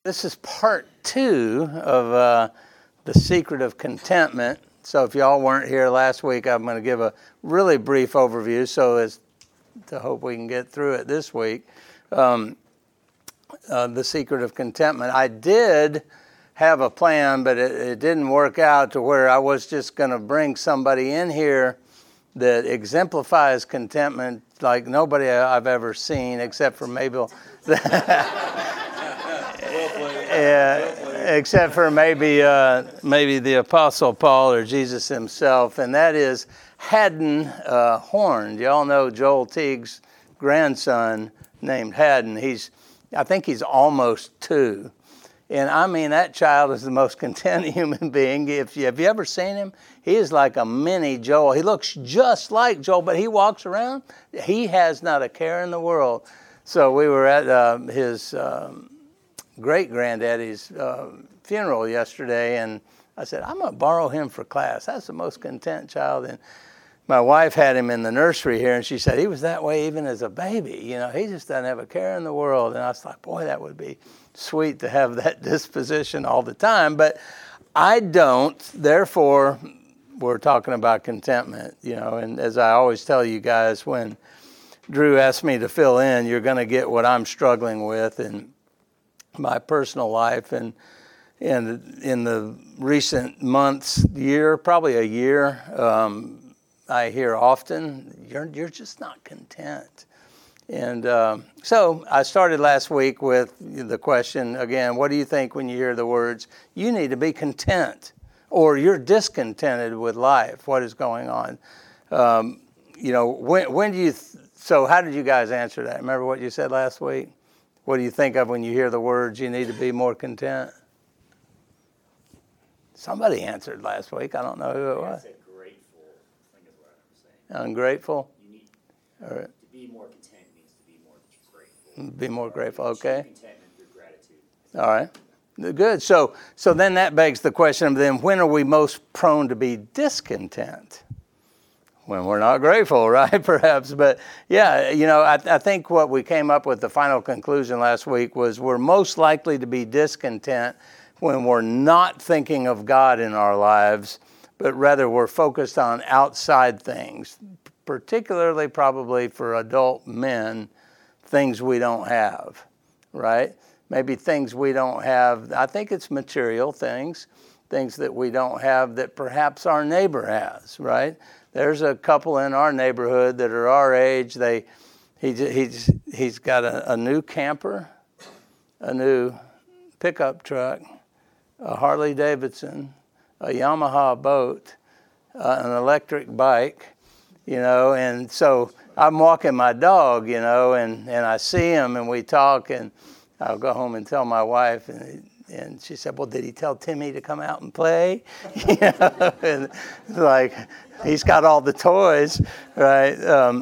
This is part 2 of The Secret of Contentment. So if y'all weren't here last week, I'm going to give a really brief overview so as to hope we can get through it this week. The Secret of Contentment. I did have a plan, but it didn't work out to where I was just going to bring somebody in here that exemplifies contentment like nobody I've ever seen except for maybe... except for maybe the Apostle Paul or Jesus himself, and that is Haddon Horn. You all know Joel Teague's grandson named Haddon. I think he's almost 2. And I mean, that child is the most content human being. Have you ever seen him? He is like a mini Joel. He looks just like Joel, but he walks around. He has not a care in the world. So we were at his... great-granddaddy's funeral yesterday, and I said, I'm going to borrow him for class. That's the most content child. And my wife had him in the nursery here, and she said, he was that way even as a baby. You know, he just doesn't have a care in the world. And I was like, boy, that would be sweet to have that disposition all the time. But I don't. Therefore, we're talking about contentment, you know. And as I always tell you guys, when Drew asked me to fill in, you're going to get what I'm struggling with in my personal life, and in the recent months, probably a year, I hear often, you're just not content. And so I started last week with the question, again, what do you think when you hear the words, you need to be content, or you're discontented with life? What is going on? When do you, so how did you guys answer that? Remember what you said last week? What do you think of when you hear the words, you need to be more content? Somebody answered last week. I don't know who it was. I said grateful, I think is what I'm saying. Ungrateful? You need All right. to be more content means to be more grateful. Be more grateful, okay. Contentment through gratitude. All right. Good. So then that begs the question of then when are we most prone to be discontent? When we're not grateful, right? Perhaps. But yeah, I think what we came up with, the final conclusion last week, was we're most likely to be discontent when we're not thinking of God in our lives, but rather we're focused on outside things, particularly probably for adult men, things we don't have, right? Maybe things we don't have. I think it's material things that we don't have that perhaps our neighbor has, right? There's a couple in our neighborhood that are our age. He's got a new camper, a new pickup truck, a Harley Davidson, a Yamaha boat, an electric bike, and so I'm walking my dog, and I see him and we talk, and I'll go home and tell my wife, and she said, well, did he tell Timmy to come out and play? And like, he's got all the toys, right?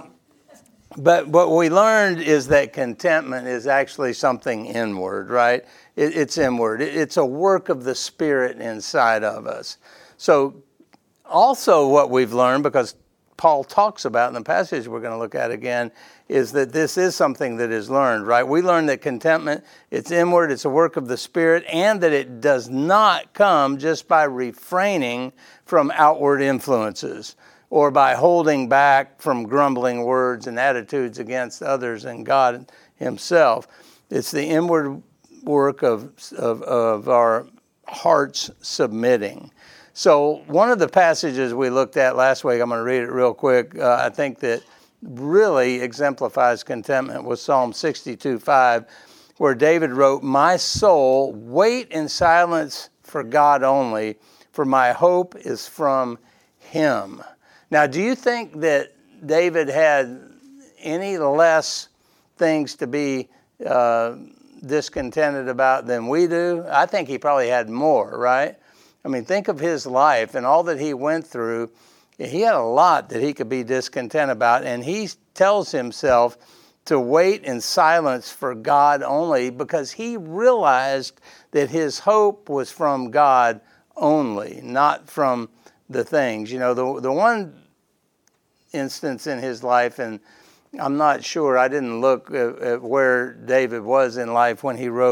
But what we learned is that contentment is actually something inward, right? It's inward. It's a work of the Spirit inside of us. So also what we've learned, because Paul talks about in the passage we're going to look at again, is that this is something that is learned, right? We learn that contentment, it's inward, it's a work of the Spirit, and that it does not come just by refraining from outward influences or by holding back from grumbling words and attitudes against others and God himself. It's the inward work of our hearts submitting. So one of the passages we looked at last week, I'm going to read it real quick, I think that really exemplifies contentment, was Psalm 62:5, where David wrote, my soul, wait in silence for God only, for my hope is from him. Now, do you think that David had any less things to be discontented about than we do? I think he probably had more, right? I mean, think of his life and all that he went through. He had a lot that he could be discontent about, and he tells himself to wait in silence for God only because he realized that his hope was from God only, not from the things. The one instance in his life, and I'm not sure, I didn't look at where David was in life when he wrote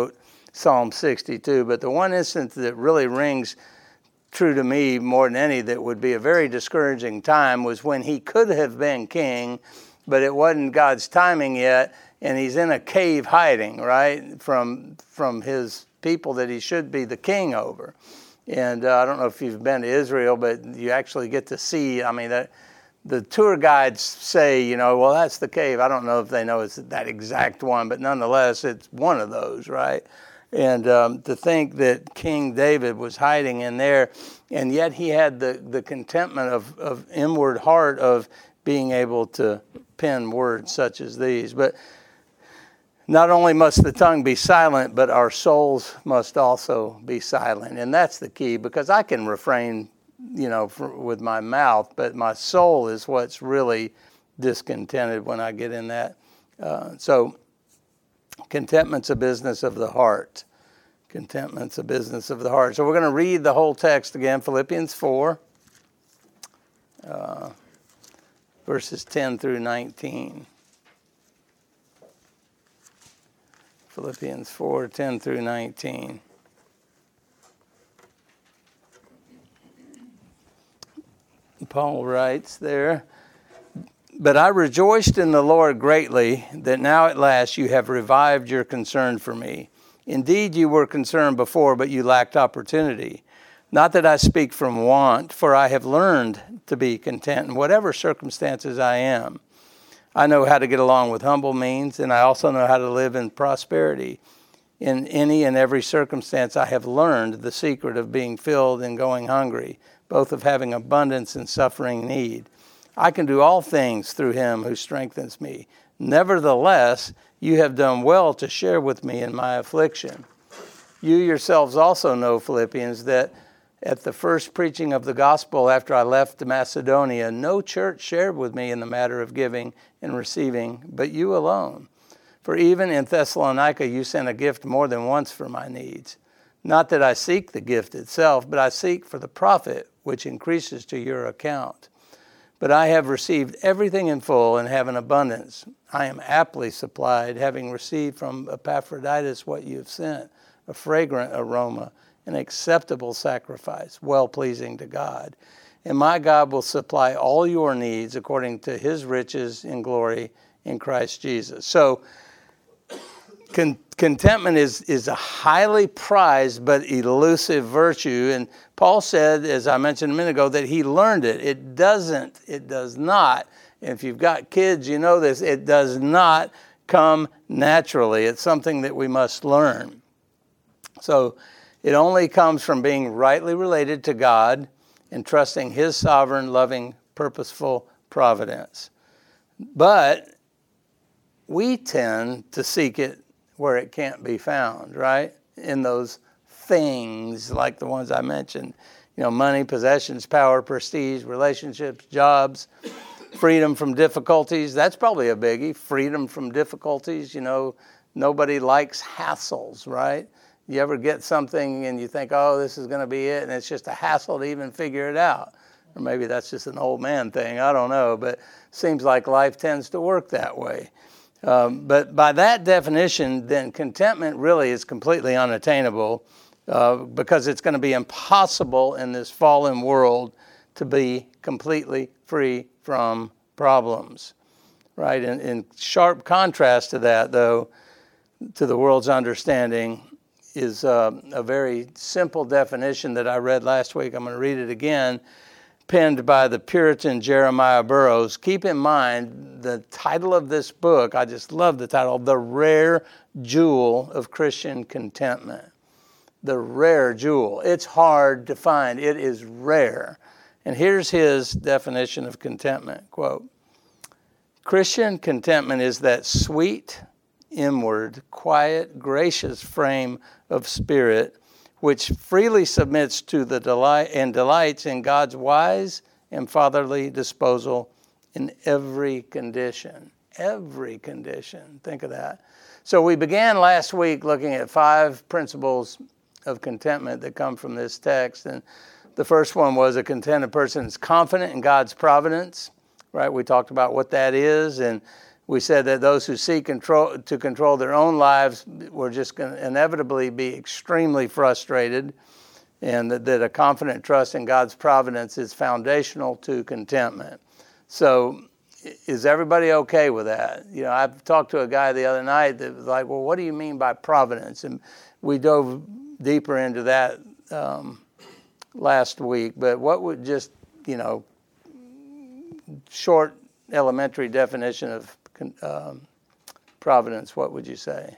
Psalm 62. But the one instance that really rings true to me more than any that would be a very discouraging time was when he could have been king, but it wasn't God's timing yet, and he's in a cave hiding, right, from his people that he should be the king over. And I don't know if you've been to Israel, but you actually get to see, the tour guides say, well, that's the cave. I don't know if they know it's that exact one, but nonetheless, it's one of those, right? And to think that King David was hiding in there, and yet he had the contentment of inward heart of being able to pen words such as these. But not only must the tongue be silent, but our souls must also be silent. And that's the key, because I can refrain, with my mouth, but my soul is what's really discontented when I get in that. So contentment's a business of the heart. Contentment's a business of the heart. So we're going to read the whole text again, Philippians 4, verses 10 through 19. Philippians 4, 10 through 19. Paul writes there, "But I rejoiced in the Lord greatly that now at last you have revived your concern for me. Indeed, you were concerned before, but you lacked opportunity. Not that I speak from want, for I have learned to be content in whatever circumstances I am. I know how to get along with humble means, and I also know how to live in prosperity. In any and every circumstance, I have learned the secret of being filled and going hungry, both of having abundance and suffering need. I can do all things through him who strengthens me. Nevertheless, you have done well to share with me in my affliction. You yourselves also know, Philippians, that at the first preaching of the gospel after I left Macedonia, no church shared with me in the matter of giving and receiving, but you alone. For even in Thessalonica you sent a gift more than once for my needs. Not that I seek the gift itself, but I seek for the profit which increases to your account. But I have received everything in full and have an abundance. I am aptly supplied, having received from Epaphroditus what you have sent, a fragrant aroma, an acceptable sacrifice, well-pleasing to God. And my God will supply all your needs according to his riches in glory in Christ Jesus." So contentment is a highly prized but elusive virtue. And Paul said, as I mentioned a minute ago, that he learned it. It does not, and if you've got kids, you know this, it does not come naturally. It's something that we must learn. So it only comes from being rightly related to God and trusting his sovereign, loving, purposeful providence. But we tend to seek it where it can't be found, right? In those things like the ones I mentioned. Money, possessions, power, prestige, relationships, jobs, freedom from difficulties. That's probably a biggie, freedom from difficulties. Nobody likes hassles, right? You ever get something and you think, oh, this is going to be it, and it's just a hassle to even figure it out. Or maybe that's just an old man thing, I don't know, but it seems like life tends to work that way. But by that definition, then contentment really is completely unattainable because it's going to be impossible in this fallen world to be completely free from problems, right? In sharp contrast to that, though, to the world's understanding, is a very simple definition that I read last week. I'm going to read it again, penned by the Puritan Jeremiah Burroughs. Keep in mind the title of this book, I just love the title, The Rare Jewel of Christian Contentment. The rare jewel. It's hard to find. It is rare. And here's his definition of contentment, quote, "Christian contentment is that sweet, inward, quiet, gracious frame of spirit which freely submits to the delight and delights in God's wise and fatherly disposal in every condition." Every condition. Think of that. So we began last week looking at 5 principles of contentment that come from this text. And the first one was a contented person is confident in God's providence, right? We talked about what that is, and We said that those who seek to control their own lives were just going to inevitably be extremely frustrated, and that a confident trust in God's providence is foundational to contentment. So is everybody okay with that? You know, I've talked to a guy the other night that was like, well, what do you mean by providence? And we dove deeper into that last week. But what would just, you know, short elementary definition of providence, what would you say?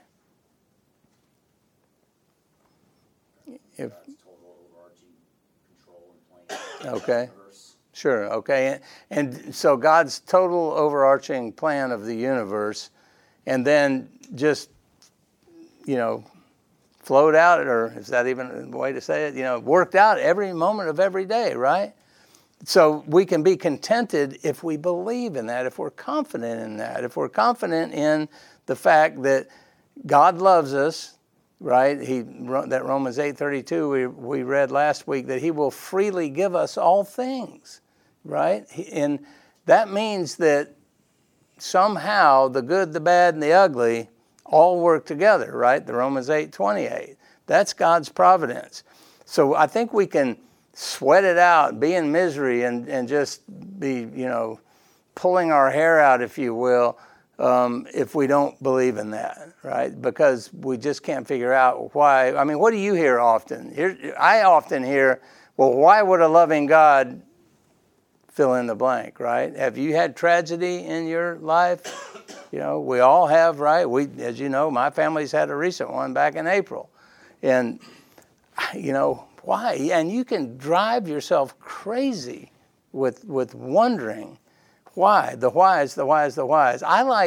If total overarching control and plan. Okay. Sure, okay. And so God's total overarching plan of the universe, and then just, you know, flowed out, or is that even a way to say it? You know, worked out every moment of every day, right? So we can be contented if we believe in that, if we're confident in that, if we're confident in the fact that God loves us, right? That Romans 8:32 we read last week, that He will freely give us all things, right? And that means that somehow the good, the bad, and the ugly all work together, right? The Romans 8:28. That's God's providence. So I think we can sweat it out, be in misery, and just be, you know, pulling our hair out, if you will, if we don't believe in that, right? Because we just can't figure out why. I mean, what do you hear often? I often hear, well, why would a loving God fill in the blank, right? Have you had tragedy in your life? You know, we all have, right? As you know, my family's had a recent one back in April. And, you know, why? And you can drive yourself crazy with wondering why. The whys, the whys, the whys.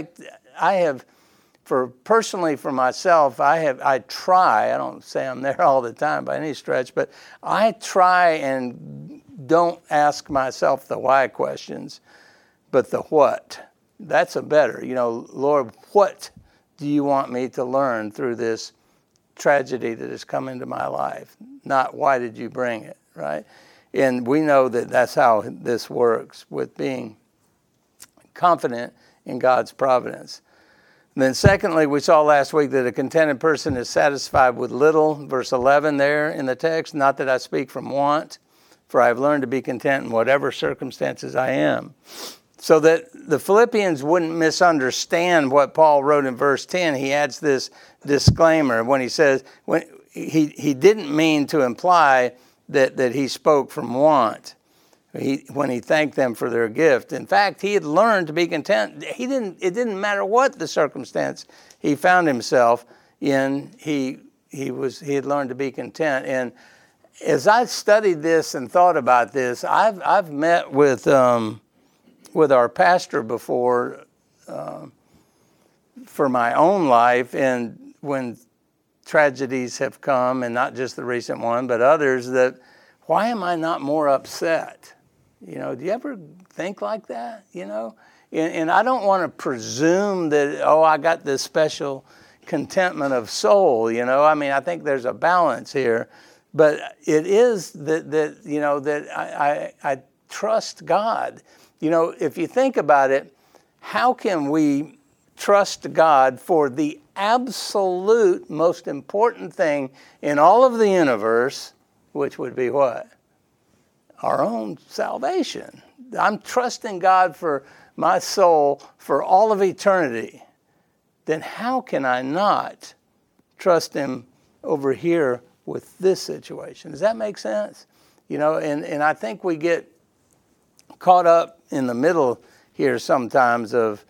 Personally for myself, I try, I don't say I'm there all the time by any stretch, but I try and don't ask myself the why questions, but the what. That's a better, you know, Lord, what do you want me to learn through this tragedy that has come into my life? Not why did you bring it, right? And we know that that's how this works, with being confident in God's providence. And then secondly, we saw last week that a contented person is satisfied with little, verse 11 there in the text, not that I speak from want, for I have learned to be content in whatever circumstances I am. So that the Philippians wouldn't misunderstand what Paul wrote in verse 10, he adds this disclaimer when he says, when he didn't mean to imply that he spoke from want when he thanked them for their gift. In fact, he had learned to be content. It didn't matter what the circumstance he found himself in, he had learned to be content. And as I studied this and thought about this, I've met with our pastor before for my own life, and when tragedies have come, and not just the recent one, but others, that why am I not more upset? You know, do you ever think like that? You know, and I don't want to presume that, I got this special contentment of soul. You know, I mean, I think there's a balance here, but it is that you know, that I trust God. You know, if you think about it, how can we trust God for the absolute most important thing in all of the universe, which would be what? Our own salvation. I'm trusting God for my soul for all of eternity. Then how can I not trust Him over here with this situation? Does that make sense? You know, and I think we get caught up in the middle here sometimes of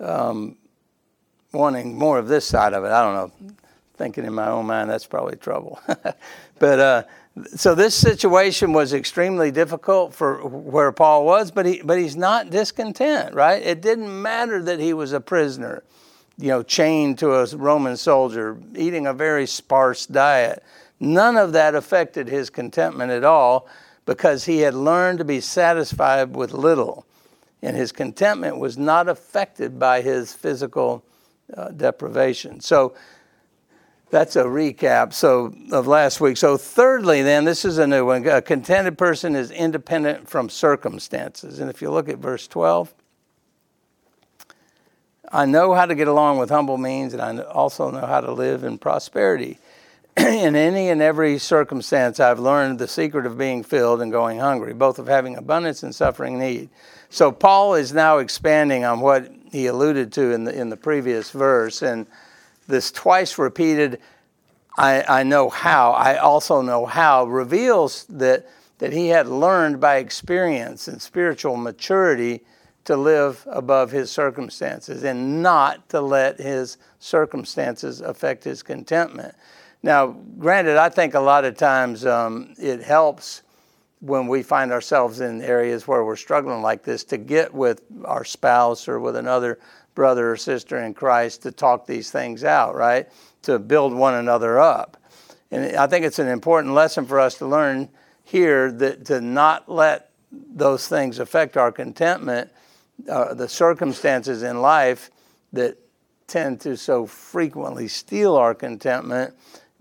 wanting more of this side of it. I don't know. Thinking in my own mind, that's probably trouble. But so this situation was extremely difficult for where Paul was, but he's not discontent, right? It didn't matter that he was a prisoner, you know, chained to a Roman soldier, eating a very sparse diet. None of that affected his contentment at all, because he had learned to be satisfied with little, and his contentment was not affected by his physical deprivation. So that's a recap of last week. So thirdly, then, this is a new one. A contented person is independent from circumstances. And if you look at verse 12, I know how to get along with humble means, and I also know how to live in prosperity. In any and every circumstance, I've learned the secret of being filled and going hungry, both of having abundance and suffering need. So Paul is now expanding on what he alluded to in the previous verse, and this twice repeated, I know how, I also know how, reveals that he had learned by experience and spiritual maturity to live above his circumstances and not to let his circumstances affect his contentment. Now, granted, I think a lot of times it helps when we find ourselves in areas where we're struggling like this to get with our spouse or with another brother or sister in Christ to talk these things out, right? To build one another up. And I think it's an important lesson for us to learn here that to not let those things affect our contentment, the circumstances in life that tend to so frequently steal our contentment.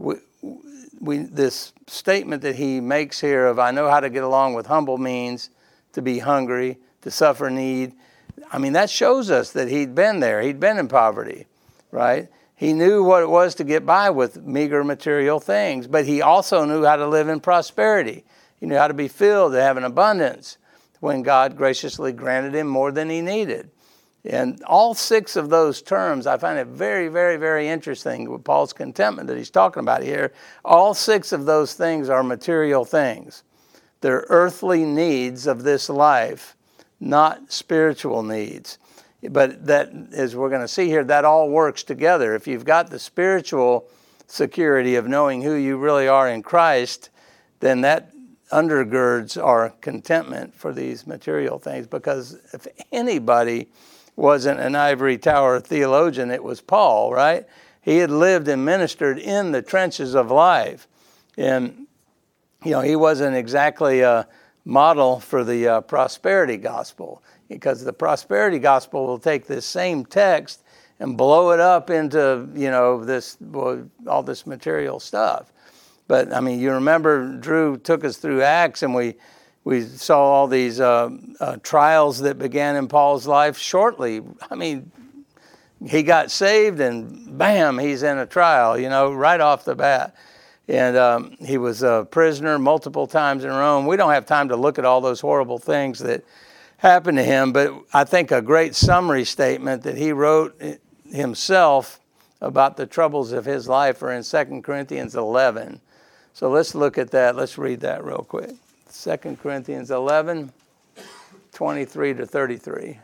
This statement that he makes here of, I know how to get along with humble means, to be hungry, to suffer need. I mean, that shows us that he'd been there. He'd been in poverty, right? He knew what it was to get by with meager material things, but he also knew how to live in prosperity. He knew how to be filled, to have an abundance when God graciously granted him more than he needed. And all 6 of those terms, I find it very, very, very interesting with Paul's contentment that he's talking about here. All 6 of those things are material things. They're earthly needs of this life, not spiritual needs. But that, as we're going to see here, that all works together. If you've got the spiritual security of knowing who you really are in Christ, then that undergirds our contentment for these material things. Because if anybody wasn't an ivory tower theologian, it was Paul, right? He had lived and ministered in the trenches of life. And, he wasn't exactly a model for the prosperity gospel, because the prosperity gospel will take this same text and blow it up into, all this material stuff. But, you remember Drew took us through Acts, and we saw all these trials that began in Paul's life shortly. He got saved and bam, he's in a trial, right off the bat. And he was a prisoner multiple times in Rome. We don't have time to look at all those horrible things that happened to him, but I think a great summary statement that he wrote himself about the troubles of his life are in 2 Corinthians 11. So let's look at that. Let's read that real quick. 2 Corinthians 11, 23 to 33.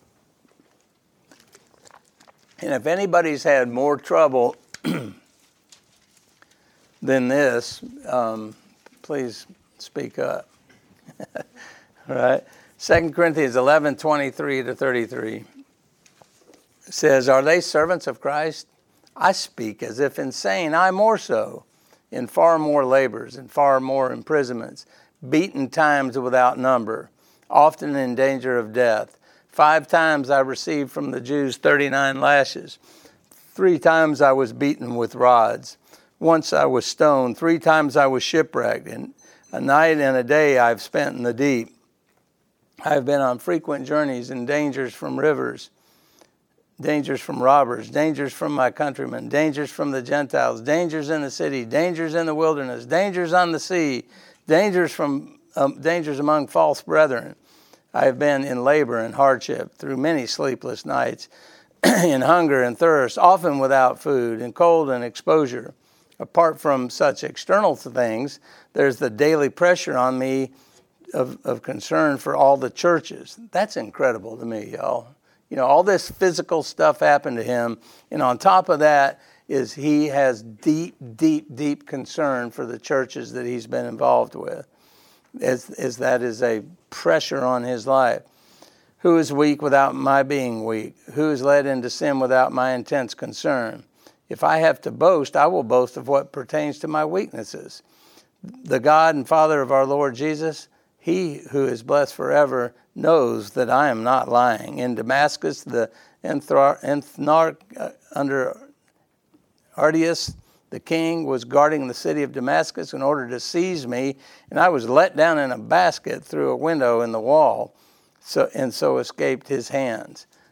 And if anybody's had more trouble than this, please speak up. All right. 2 Corinthians 11, 23 to 33 says, are they servants of Christ? I speak as if insane, I more so, in far more labors and far more imprisonments, beaten times without number, often in danger of death. 5 times I received from the Jews 39 lashes. 3 times I was beaten with rods. Once I was stoned. 3 times I was shipwrecked. And a night and a day I've spent in the deep. I have been on frequent journeys and dangers from rivers, dangers from robbers, dangers from my countrymen, dangers from the Gentiles, dangers in the city, dangers in the wilderness, dangers on the sea, dangers among false brethren. I have been in labor and hardship through many sleepless nights, in hunger and thirst, often without food, in cold and exposure. Apart from such external things, there's the daily pressure on me of concern for all the churches. That's incredible to me, y'all. All this physical stuff happened to him, and on top of that is he has deep, deep, deep concern for the churches that he's been involved with, as that is a pressure on his life. Who is weak without my being weak? Who is led into sin without my intense concern? If I have to boast, I will boast of what pertains to my weaknesses. The God and Father of our Lord Jesus, he who is blessed forever, knows that I am not lying. In Damascus, the Enthnarch under Artius, the king, was guarding the city of Damascus in order to seize me, and I was let down in a basket through a window in the wall, so escaped his hands.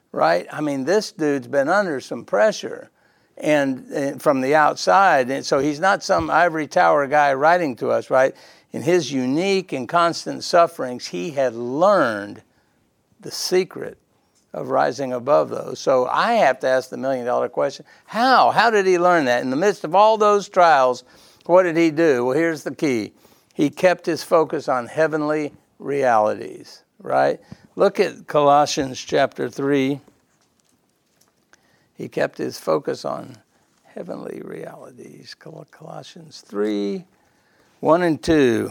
right? I mean, this dude's been under some pressure and from the outside. And so he's not some ivory tower guy writing to us, right? In his unique and constant sufferings, he had learned the secret of rising above those. So I have to ask the million-dollar question, how? How did he learn that? In the midst of all those trials, what did he do? Well, here's the key. He kept his focus on heavenly realities, right? Look at Colossians chapter 3. He kept his focus on heavenly realities. Colossians 3, 1 and 2.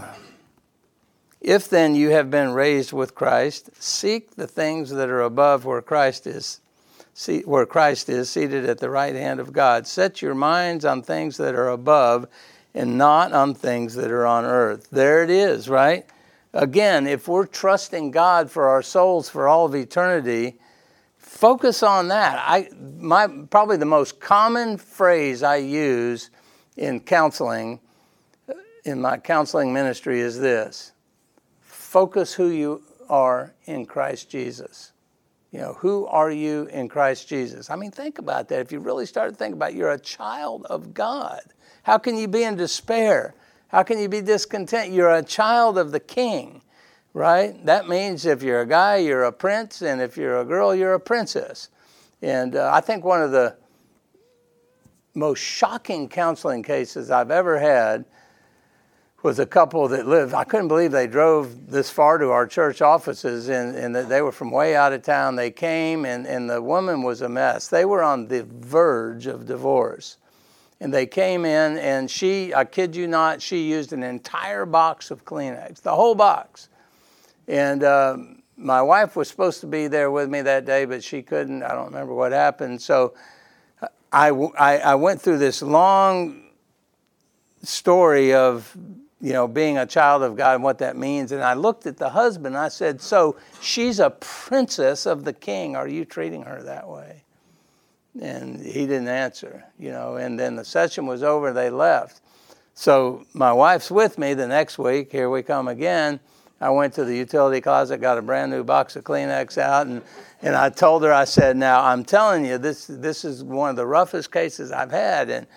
If then you have been raised with Christ, seek the things that are above where Christ is seated at the right hand of God. Set your minds on things that are above and not on things that are on earth. There it is, right? Again, if we're trusting God for our souls for all of eternity, focus on that. Probably the most common phrase I use in counseling, in my counseling ministry, is this: focus who you are in Christ Jesus. You know, who are you in Christ Jesus? I mean, think about that. If you really start to think about it, you're a child of God. How can you be in despair? How can you be discontent? You're a child of the King, right? That means if you're a guy, you're a prince, and if you're a girl, you're a princess. And I think one of the most shocking counseling cases I've ever had was a couple that lived, I couldn't believe they drove this far to our church offices, and they were from way out of town. They came, and the woman was a mess. They were on the verge of divorce. And they came in, and she, I kid you not, she used an entire box of Kleenex, the whole box. And my wife was supposed to be there with me that day, but she couldn't. I don't remember what happened. So I went through this long story of, you know, being a child of God and what that means. And I looked at the husband, and I said, so she's a princess of the King. Are you treating her that way? And he didn't answer, you know, and then the session was over, they left. So my wife's with me the next week, here we come again. I went to the utility closet, got a brand new box of Kleenex out, and I told her, I said, now I'm telling you, this is one of the roughest cases I've had.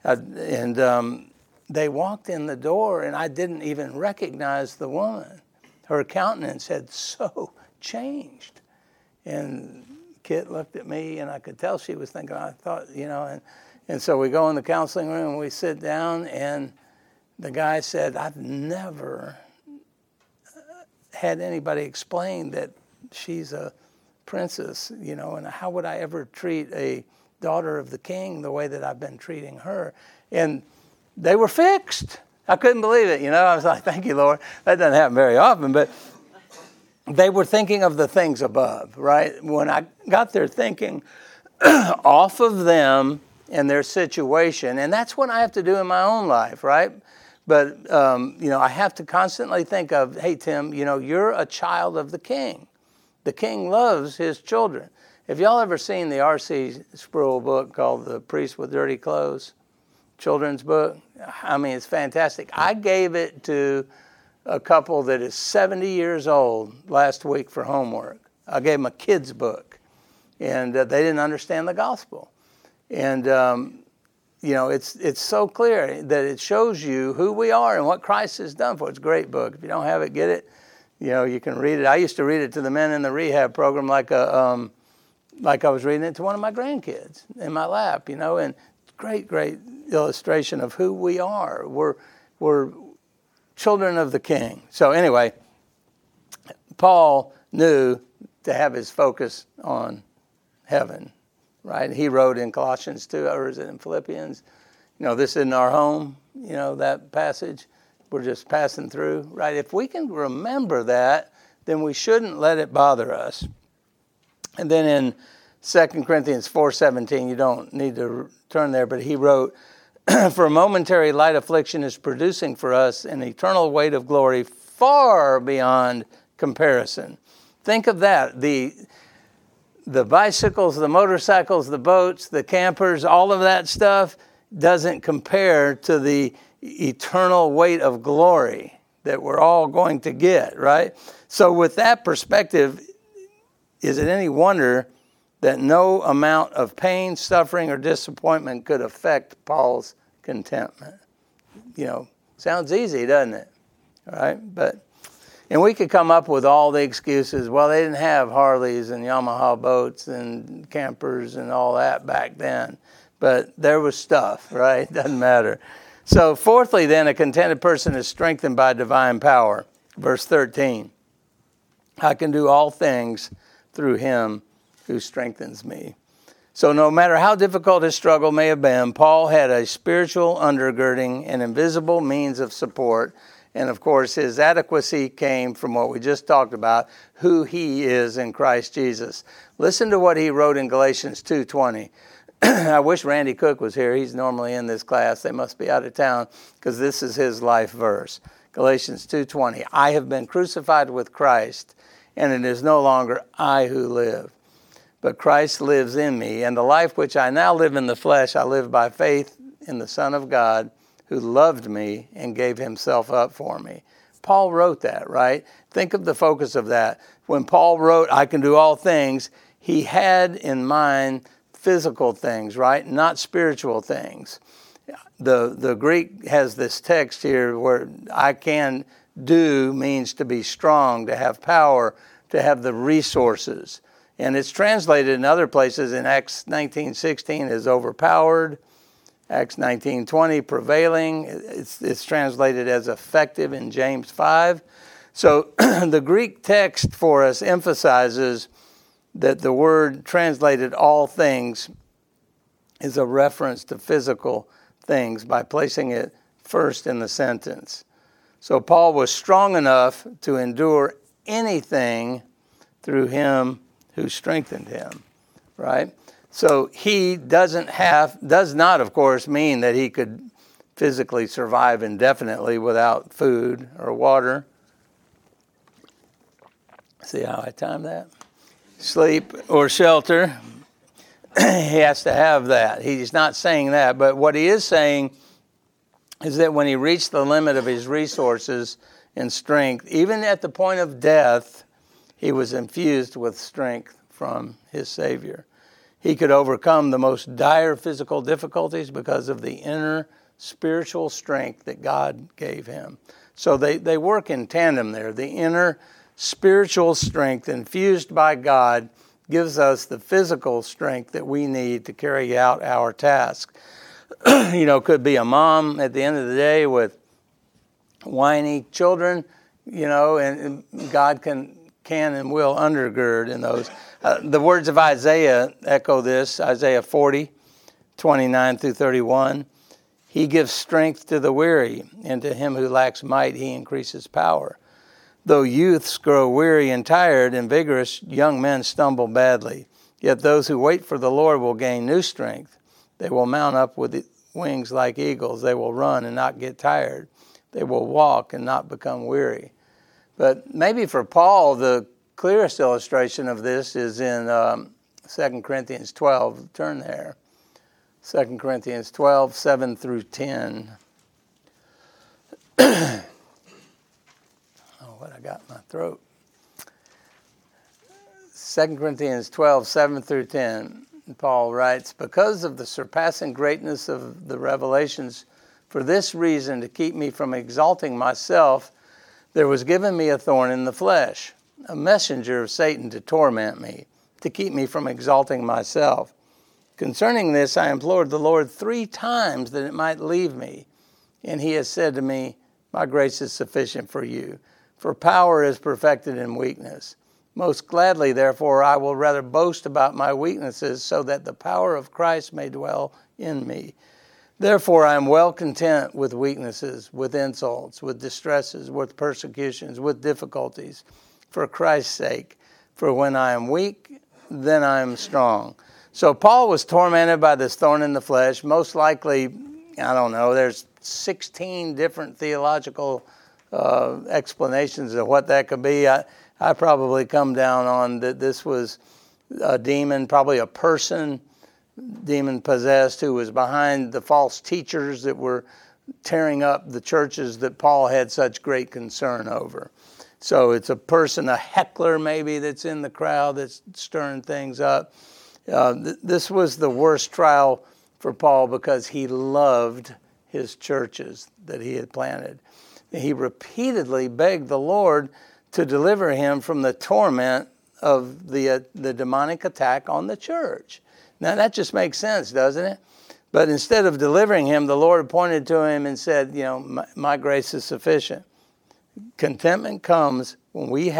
And they walked in the door, and I didn't even recognize the woman. Her countenance had so changed. And Kit looked at me, and I could tell she was thinking, I thought, you know, and so we go in the counseling room, and we sit down, and the guy said, I've never had anybody explain that she's a princess, you know, and how would I ever treat a daughter of the King the way that I've been treating her? And they were fixed. I couldn't believe it, you know. I was like, thank you, Lord. That doesn't happen very often, but they were thinking of the things above, right? When I got there thinking off of them and their situation, and that's what I have to do in my own life, right? But, you know, I have to constantly think of, hey, Tim, you know, you're a child of the King. The King loves his children. Have y'all ever seen the R.C. Sproul book called The Priest with Dirty Clothes? Children's book? I mean, it's fantastic. I gave it to a couple that is 70 years old last week for homework. I gave them a kid's book, and they didn't understand the gospel. And, you know, it's so clear that it shows you who we are and what Christ has done for us. It's a great book. If you don't have it, get it. You know, you can read it. I used to read it to the men in the rehab program like I was reading it to one of my grandkids in my lap, you know, and great illustration of who we are. We're children of the King. So anyway, Paul knew to have his focus on heaven, right? He wrote in Colossians 2, or is it in Philippians? You know, this isn't our home, you know, that passage. We're just passing through, right? If we can remember that, then we shouldn't let it bother us. And then in 2 Corinthians 4:17, you don't need to turn there, but he wrote, for a momentary light affliction is producing for us an eternal weight of glory far beyond comparison. Think of that. The bicycles, the motorcycles, the boats, the campers, all of that stuff doesn't compare to the eternal weight of glory that we're all going to get, right? So with that perspective, is it any wonder that no amount of pain, suffering, or disappointment could affect Paul's contentment. Sounds easy, doesn't it? All right, and we could come up with all the excuses. Well, they didn't have Harleys and Yamaha boats and campers and all that back then. But there was stuff, right? Doesn't matter. So fourthly, then, a contented person is strengthened by divine power. Verse 13, I can do all things through him who strengthens me. So no matter how difficult his struggle may have been, Paul had a spiritual undergirding, an invisible means of support. And of course, his adequacy came from what we just talked about, who he is in Christ Jesus. Listen to what he wrote in Galatians 2:20. I wish Randy Cook was here. He's normally in this class. They must be out of town because this is his life verse. Galatians 2:20. I have been crucified with Christ, and it is no longer I who live, but Christ lives in me. And the life which I now live in the flesh, I live by faith in the Son of God, who loved me and gave himself up for me. Paul wrote that, right? Think of the focus of that. When Paul wrote, I can do all things, he had in mind physical things, right? Not spiritual things. The Greek has this text here where I can do means to be strong, to have power, to have the resources. And it's translated in other places in Acts 19:16 as overpowered, Acts 19:20 prevailing. It's translated as effective in James 5. So the Greek text for us emphasizes that the word translated all things is a reference to physical things by placing it first in the sentence. So Paul was strong enough to endure anything through him who strengthened him, right? So he does not, of course, mean that he could physically survive indefinitely without food or water. See how I time that? Sleep or shelter. He has to have that. He's not saying that, but what he is saying is that when he reached the limit of his resources and strength, even at the point of death, he was infused with strength from his Savior. He could overcome the most dire physical difficulties because of the inner spiritual strength that God gave him. So they work in tandem there. The inner spiritual strength infused by God gives us the physical strength that we need to carry out our task. Could be a mom at the end of the day with whiny children, and God can and will undergird in those. The words of Isaiah echo this, Isaiah 40:29 through 31. He gives strength to the weary, and to him who lacks might he increases power. Though youths grow weary and tired, and vigorous young men stumble badly, yet those who wait for the Lord will gain new strength. They will mount up with wings like eagles. They will run and not get tired. They will walk and not become weary. But maybe for Paul, the clearest illustration of this is in 2 Corinthians 12. Turn there. 2 Corinthians 12, 7 through 10. What I got in my throat. 2 Corinthians 12, 7 through 10. Paul writes, because of the surpassing greatness of the revelations, for this reason, to keep me from exalting myself, there was given me a thorn in the flesh, a messenger of Satan to torment me, to keep me from exalting myself. Concerning this, I implored the Lord 3 times that it might leave me. And he has said to me, my grace is sufficient for you, for power is perfected in weakness. Most gladly, therefore, I will rather boast about my weaknesses, so that the power of Christ may dwell in me. Therefore, I am well content with weaknesses, with insults, with distresses, with persecutions, with difficulties, for Christ's sake. For when I am weak, then I am strong. So Paul was tormented by this thorn in the flesh. Most likely, I don't know, there's 16 different theological explanations of what that could be. I probably come down on that this was a demon, probably a person, demon-possessed, who was behind the false teachers that were tearing up the churches that Paul had such great concern over. So it's a person, a heckler maybe, that's in the crowd that's stirring things up. This was the worst trial for Paul because he loved his churches that he had planted. He repeatedly begged the Lord to deliver him from the torment of the demonic attack on the church. Now that just makes sense, doesn't it? But instead of delivering him, the Lord pointed to him and said, my grace is sufficient. Contentment comes when we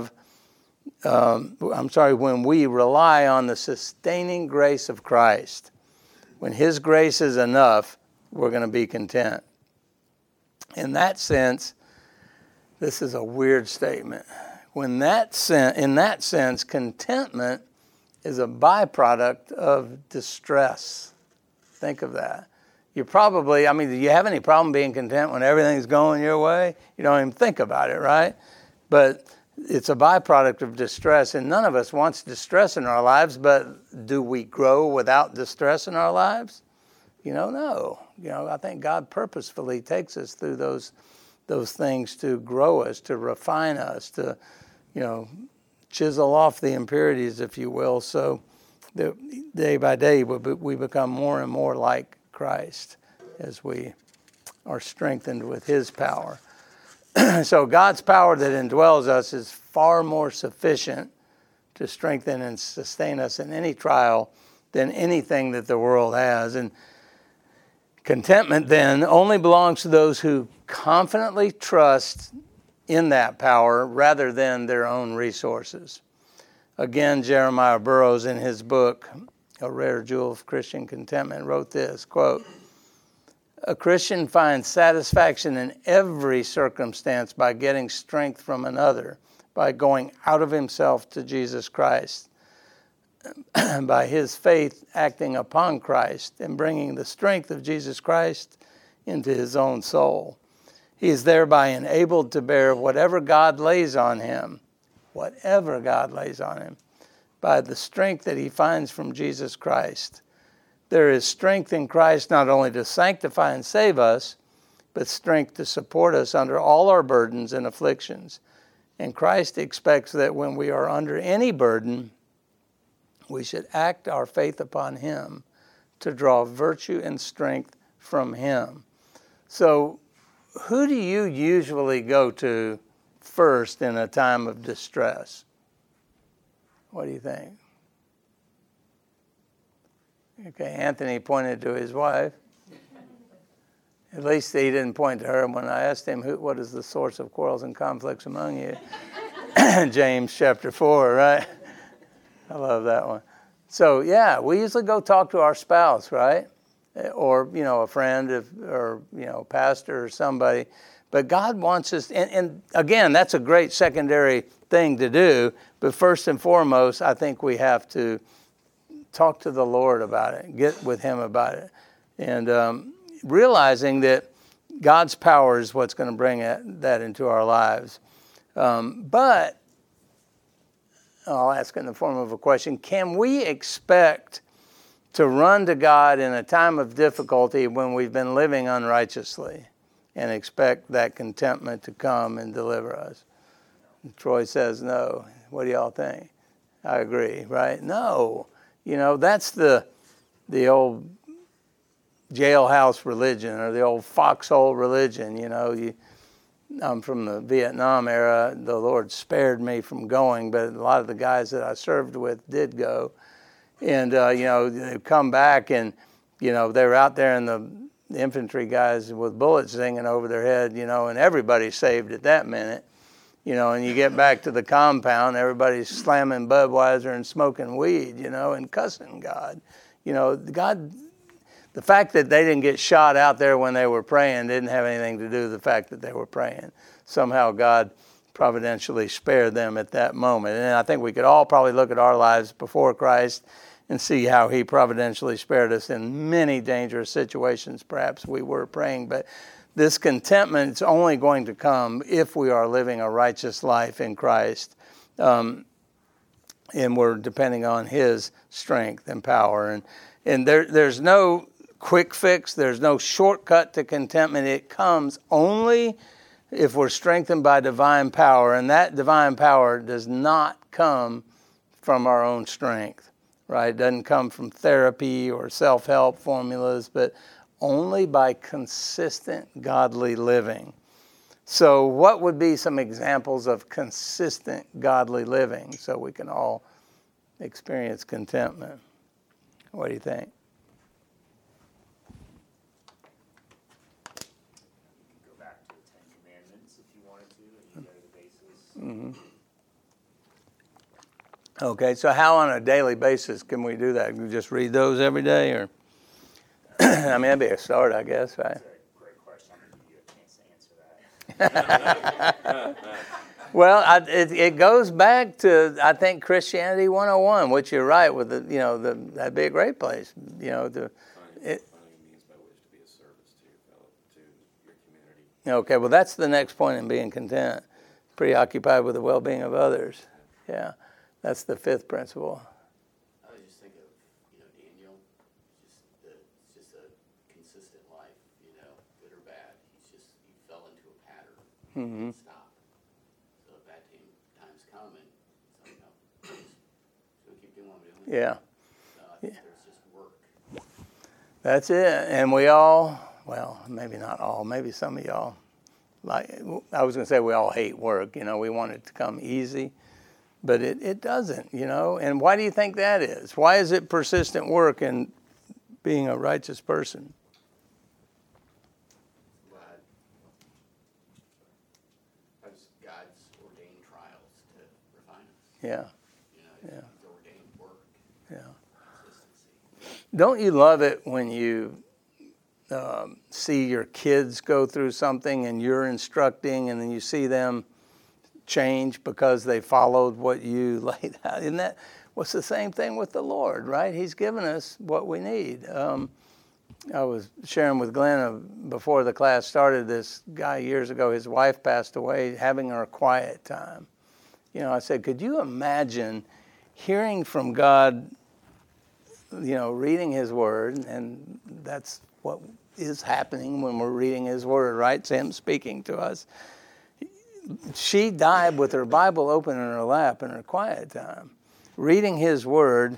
when we rely on the sustaining grace of Christ. When His grace is enough, we're going to be content. In that sense, this is a weird statement. In that sense, contentment is a byproduct of distress. Think of that. Do you have any problem being content when everything's going your way? You don't even think about it, right? But it's a byproduct of distress, and none of us wants distress in our lives, but do we grow without distress in our lives? No. I think God purposefully takes us through those things to grow us, to refine us, to, chisel off the impurities, if you will, so that day by day we become more and more like Christ as we are strengthened with His power. So God's power that indwells us is far more sufficient to strengthen and sustain us in any trial than anything that the world has. And contentment then only belongs to those who confidently trust in that power rather than their own resources. Again, Jeremiah Burroughs in his book, A Rare Jewel of Christian Contentment, wrote this, quote, "A Christian finds satisfaction in every circumstance by getting strength from another, by going out of himself to Jesus Christ, by his faith acting upon Christ and bringing the strength of Jesus Christ into his own soul. He is thereby enabled to bear whatever God lays on him, by the strength that he finds from Jesus Christ. There is strength in Christ not only to sanctify and save us, but strength to support us under all our burdens and afflictions. And Christ expects that when we are under any burden, we should act our faith upon Him to draw virtue and strength from Him." So, who do you usually go to first in a time of distress? What do you think? Okay, Anthony pointed to his wife. At least he didn't point to her when I asked him, what is the source of quarrels and conflicts among you? James chapter 4, right? I love that one. So, yeah, we usually go talk to our spouse, right? Or, a friend or pastor or somebody. But God wants us, and again, that's a great secondary thing to do. But first and foremost, I think we have to talk to the Lord about it, get with Him about it. And realizing that God's power is what's going to bring that into our lives. But I'll ask in the form of a question, can we expect to run to God in a time of difficulty when we've been living unrighteously and expect that contentment to come and deliver us? And Troy says no. What do y'all think? I agree, right? No. That's the old jailhouse religion or the old foxhole religion. I'm from the Vietnam era. The Lord spared me from going, but a lot of the guys that I served with did go. And, they come back and, they're out there and the infantry guys with bullets singing over their head, and everybody's saved at that minute. And you get back to the compound, everybody's slamming Budweiser and smoking weed, and cussing God. God, the fact that they didn't get shot out there when they were praying didn't have anything to do with the fact that they were praying. Somehow God providentially spared them at that moment. And I think we could all probably look at our lives before Christ and see how He providentially spared us in many dangerous situations. Perhaps we were praying, but this contentment is only going to come if we are living a righteous life in Christ. And we're depending on His strength and power. And there's no quick fix. There's no shortcut to contentment. It comes only if we're strengthened by divine power. And that divine power does not come from our own strength, right? It doesn't come from therapy or self-help formulas, but only by consistent godly living. So what would be some examples of consistent godly living so we can all experience contentment? What do you think? Go back to the Ten Commandments if you wanted to, and you go to the basis. Okay, so how on a daily basis can we do that? Can we just read those every day? Or I mean, that'd be a start, I guess, right? That's a great question. I'm going to give you a chance to answer that. Well, it goes back to, I think, Christianity 101, which you're right with that'd be a great place, Finding means by which to be a service to your community. Okay, well, that's the next point in being content, preoccupied with the well-being of others. Yeah, that's the fifth principle. I just think of, Daniel. It's just a consistent life, good or bad. He fell into a pattern. Mm-hmm. Stop. So bad times come, and so just keep doing what we're doing. Yeah. So I think there's just work. That's it. And we all, well, maybe not all, maybe some of y'all, like I was going to say we all hate work. We want it to come easy. But it doesn't, And why do you think that is? Why is it persistent work in being a righteous person? But that's God's ordained trials to refine us. Yeah. It's ordained work. Yeah. Consistency. Don't you love it when you see your kids go through something and you're instructing and then you see them change because they followed what you laid out? Isn't that what's the same thing with the Lord, right? He's given us what we need. I was sharing with Glenn before the class started, this guy years ago, his wife passed away, having her quiet time. I said, could you imagine hearing from God, reading his word, and that's what is happening when we're reading his word, right? It's him speaking to us. She died with her Bible open in her lap in her quiet time, reading his word,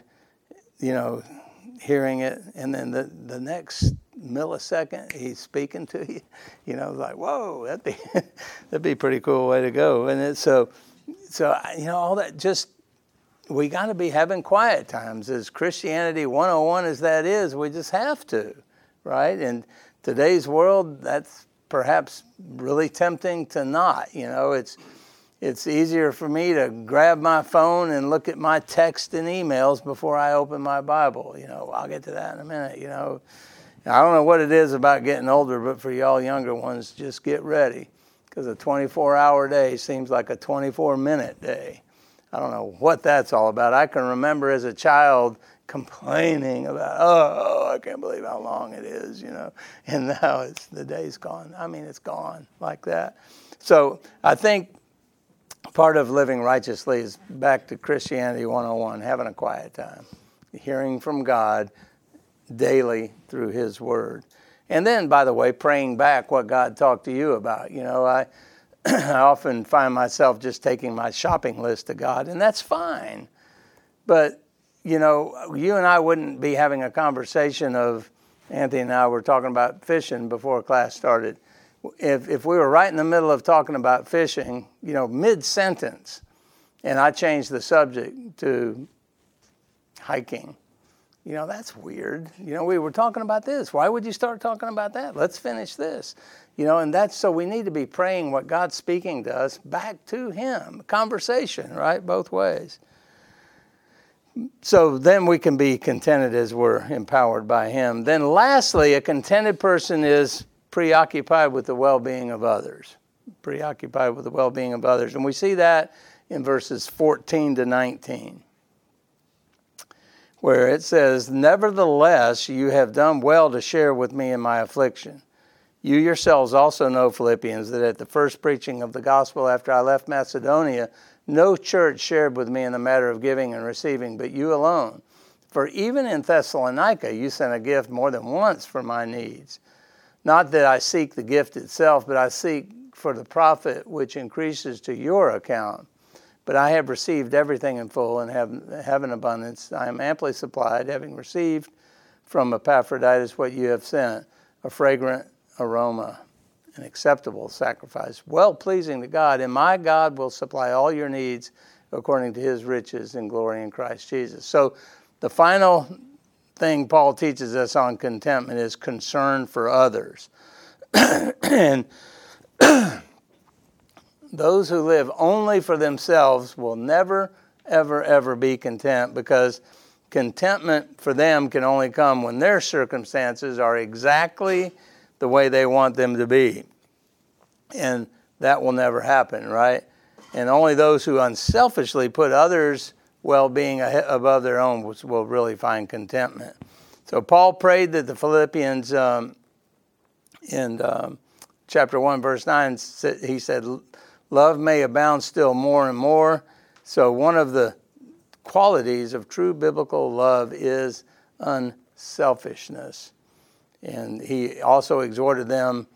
hearing it, and then the next millisecond he's speaking to you, like, whoa, that'd be a pretty cool way to go. And so all that, just we got to be having quiet times. As Christianity 101 as that is, we just have to, right? In today's world, that's perhaps really tempting to not. It's easier for me to grab my phone and look at my text and emails before I open my Bible. I'll get to that in a minute. I don't know what it is about getting older, but for y'all younger ones, just get ready, because a 24-hour day seems like a 24-minute day. I don't know what that's all about. I can remember as a child complaining about, I can't believe how long it is, and now the day's gone. I mean, it's gone like that. So I think part of living righteously is back to Christianity 101, having a quiet time, hearing from God daily through his word. And then, by the way, praying back what God talked to you about. I often find myself just taking my shopping list to God, and that's fine. But you and I wouldn't be having a conversation of, Anthony and I were talking about fishing before class started. If we were right in the middle of talking about fishing, mid-sentence, and I changed the subject to hiking, that's weird. We were talking about this. Why would you start talking about that? Let's finish this. And that's, so we need to be praying what God's speaking to us back to him. Conversation, right? Both ways. So then we can be contented as we're empowered by him. Then lastly, a contented person is preoccupied with the well-being of others. Preoccupied with the well-being of others. And we see that in verses 14 to 19, where it says, "Nevertheless, you have done well to share with me in my affliction. You yourselves also know, Philippians, that at the first preaching of the gospel after I left Macedonia, no church shared with me in the matter of giving and receiving, but you alone. For even in Thessalonica, you sent a gift more than once for my needs. Not that I seek the gift itself, but I seek for the profit which increases to your account. but I have received everything in full and have an abundance. I am amply supplied, having received from Epaphroditus what you have sent, a fragrant aroma, an acceptable sacrifice, well-pleasing to God, and my God will supply all your needs according to his riches and glory in Christ Jesus. So the final thing Paul teaches us on contentment is concern for others. And those who live only for themselves will never, ever, ever be content, because contentment for them can only come when their circumstances are exactly the way they want them to be. And that will never happen, right? And only those who unselfishly put others' well-being above their own will really find contentment. So Paul prayed that the Philippians, in chapter 1, verse 9, he said, love may abound still more and more. So one of the qualities of true biblical love is unselfishness. And he also exhorted them.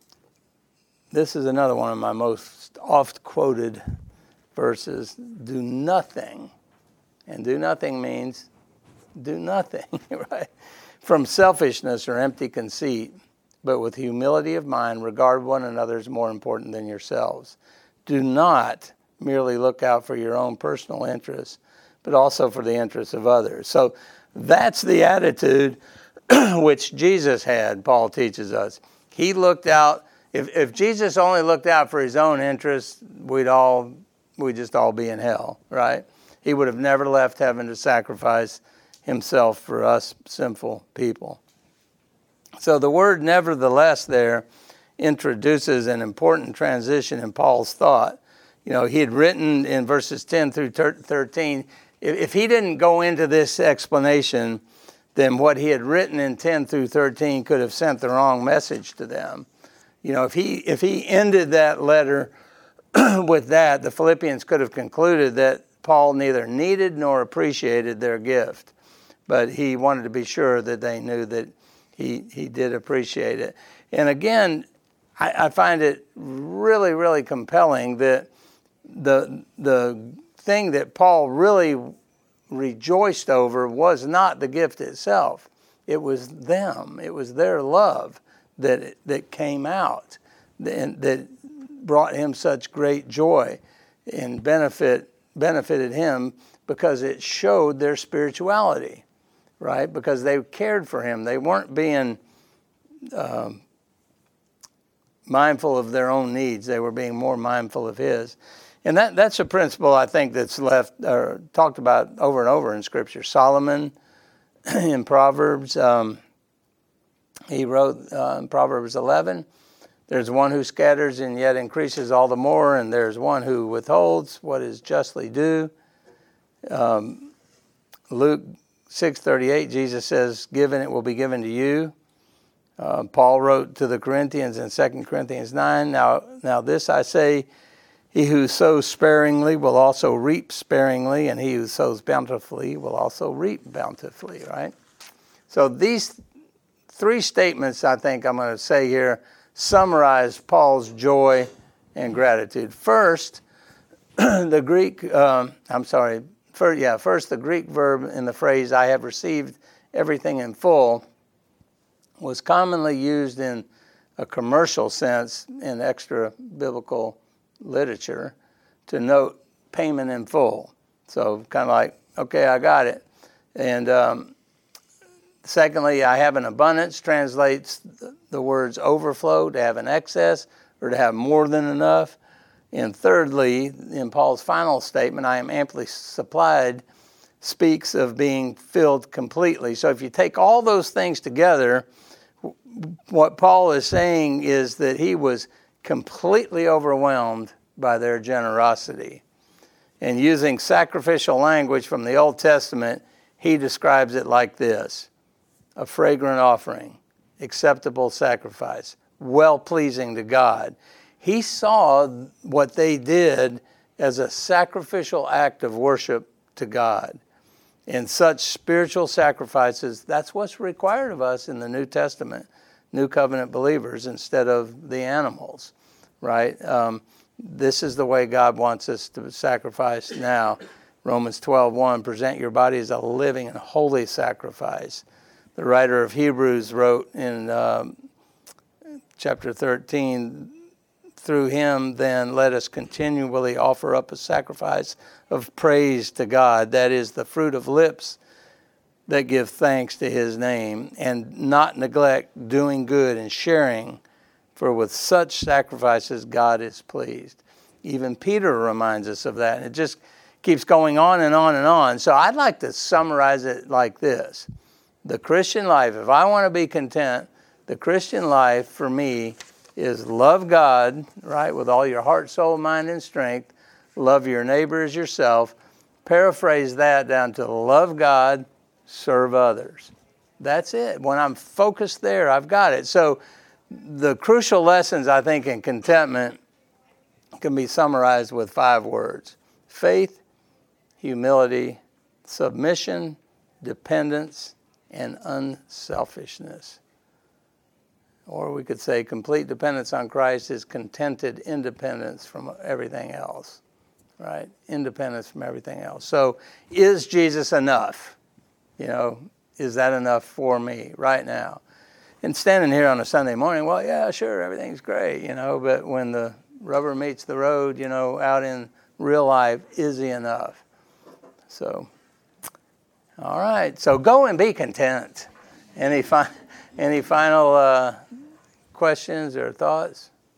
This is another one of my most oft-quoted verses. Do nothing. And do nothing means do nothing, right? From selfishness or empty conceit, but with humility of mind, regard one another as more important than yourselves. Do not merely look out for your own personal interests, but also for the interests of others. So that's the attitude which Jesus had, Paul teaches us. He looked out. If Jesus only looked out for his own interests, we'd just all be in hell, right? He would have never left heaven to sacrifice himself for us sinful people. So the word nevertheless there introduces an important transition in Paul's thought. You know, he had written in verses 10 through 13, if he didn't go into this explanation, then what he had written in 10 through 13 could have sent the wrong message to them. You know, if he ended that letter with that, the Philippians could have concluded that Paul neither needed nor appreciated their gift. But he wanted to be sure that they knew that he did appreciate it. And again, I find it really, really compelling that the thing that Paul really rejoiced over was not the gift itself. It was them. It was their love that came out and that brought him such great joy and benefited him, because it showed their spirituality, right? Because they cared for him. They weren't being mindful of their own needs. They were being more mindful of his. And that's a principle, I think, that's left or talked about over and over in Scripture. Solomon in Proverbs, he wrote in Proverbs 11, there's one who scatters and yet increases all the more, and there's one who withholds what is justly due. Luke 6:38, Jesus says, given it will be given to you. Paul wrote to the Corinthians in 2 Corinthians 9, now this I say, he who sows sparingly will also reap sparingly, and he who sows bountifully will also reap bountifully, right? So these three statements, I think I'm going to say here, summarize Paul's joy and gratitude. First, the Greek, first the Greek verb in the phrase, I have received everything in full, was commonly used in a commercial sense in extra biblical literature to note payment in full. So kind of like, okay, I got it. And secondly, I have an abundance translates the words overflow, to have an excess or to have more than enough. And thirdly, in Paul's final statement, I am amply supplied, speaks of being filled completely. So if you take all those things together, what Paul is saying is that he was completely overwhelmed by their generosity. And using sacrificial language from the Old Testament, he describes it like this: a fragrant offering, acceptable sacrifice, well-pleasing to God. He saw what they did as a sacrificial act of worship to God. And such spiritual sacrifices, that's what's required of us in the New Testament, New Covenant believers, instead of the animals, right? This is the way God wants us to sacrifice now. Romans 12:1, present your body as a living and holy sacrifice. The writer of Hebrews wrote in chapter 13, through him then let us continually offer up a sacrifice of praise to God, that is the fruit of lips that give thanks to his name, and not neglect doing good and sharing, for with such sacrifices God is pleased. Even Peter reminds us of that, and it just keeps going on and on and on. So I'd like to summarize it like this. The Christian life, if I want to be content, the Christian life for me is love God, right, with all your heart, soul, mind, and strength. Love your neighbor as yourself. Paraphrase that down to love God, serve others. That's it. When I'm focused there, I've got it. So the crucial lessons, I think, in contentment can be summarized with 5 words. Faith, humility, submission, dependence, and unselfishness. Or we could say complete dependence on Christ is contented independence from everything else, right? Independence from everything else. So is Jesus enough? You know, is that enough for me right now? And standing here on a Sunday morning, well, yeah, sure, everything's great, you know, but when the rubber meets the road, you know, out in real life, is he enough? So, all right. So go and be content. Any final questions or thoughts?